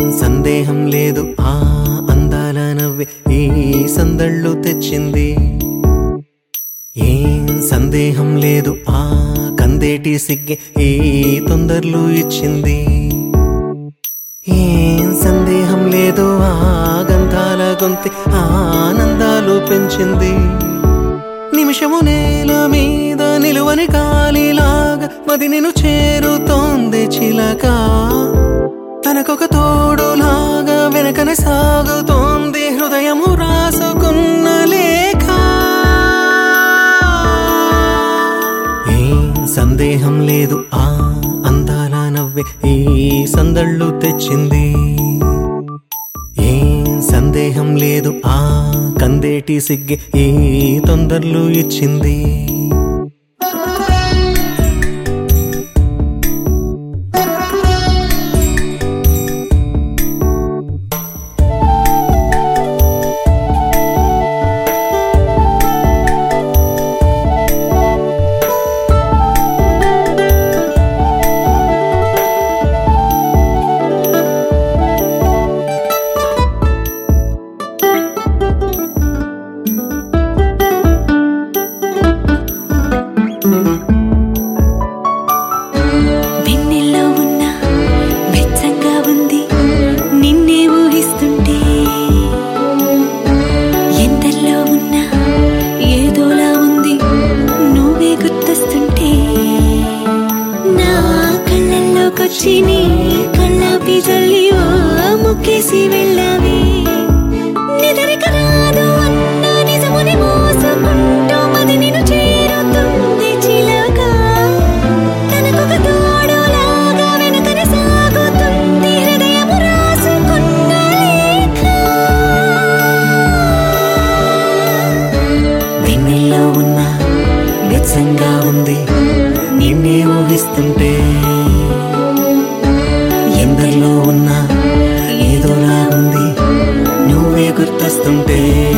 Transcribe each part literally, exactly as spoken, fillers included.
సందేహం లేదు ఆ అందాల నవ్వే ఈ సందళ్ళు తెచ్చింది. ఏం సందేహం లేదు ఆ కందేటి సిగ్గే ఈ తొందరలు ఇచ్చింది. ఏం సందేహం లేదు ఆ గంధాల గొంతి ఆనందాలు పెంచింది. నిమిషము నేల మీద నిలువని గాలిలాగా మది నిన్ను చేరుతోంది చిలక. తనకొక తోడులాగా వెనకనే సాగుతోంది హృదయము రాసుకున్న లేఖ. ఏం సందేహం లేదు ఆ అందాల నవ్వే ఈ సందళ్ళు తెచ్చింది. ఏం సందేహం లేదు ఆ కందేటి సిగ్గే ఈ తొందరలు ఇచ్చింది. వెన్నెల్లో ఉన్న వెచ్చంగా ఉంది నిన్నే ఊహిస్తుంటే. ఎందల్లో ఉన్న ఏదోలా ఉంది నువ్వే గుర్తొస్తుంటే. నా కళ్ళల్లోకొచ్చి నీ కళ్ళాపి జల్లి ఓ ముక్కేసి వెళ్ళావే. నిదరిక రాదు అన్న నిజముని మోసుకుంటూ మది నిన్ను చేరుతుంది చిలక. తనకొక తోడులాగా వెనకనే సాగుతుంది హృదయము రాసుకున్న లేఖ. వెన్నెల్లో ఉన్న వెచ్చంగా ఉంది నిన్నే ఊహిస్తుంటే. ఎందరిలో ఉన్న ఏదోలా ఉంది నువ్వే గుర్తొస్తుంటే.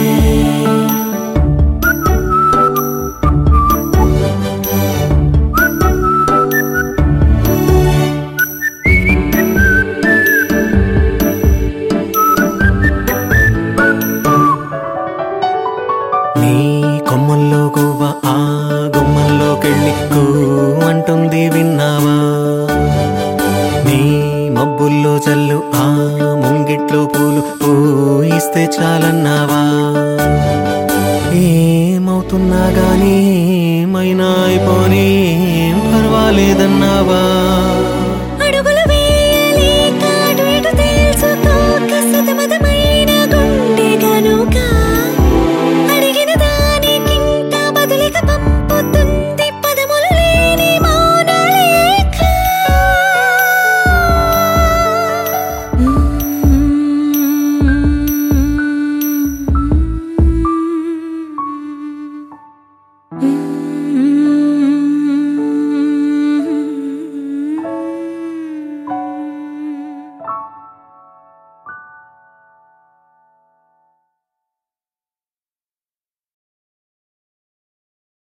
నీ కొమ్మల్లో గువ్వ ఆ గుమ్మల్లోకెళ్ళి కూ అంటుంది విన్నావా. నీ మబ్బుల్లో చల్లు ఆ ముంగిట్లో పూలు పూయిస్తే చాలన్నావా. ఏమవుతున్నా గానీ ఏమైనా అయిపోనీ పర్వాలేదన్నావా.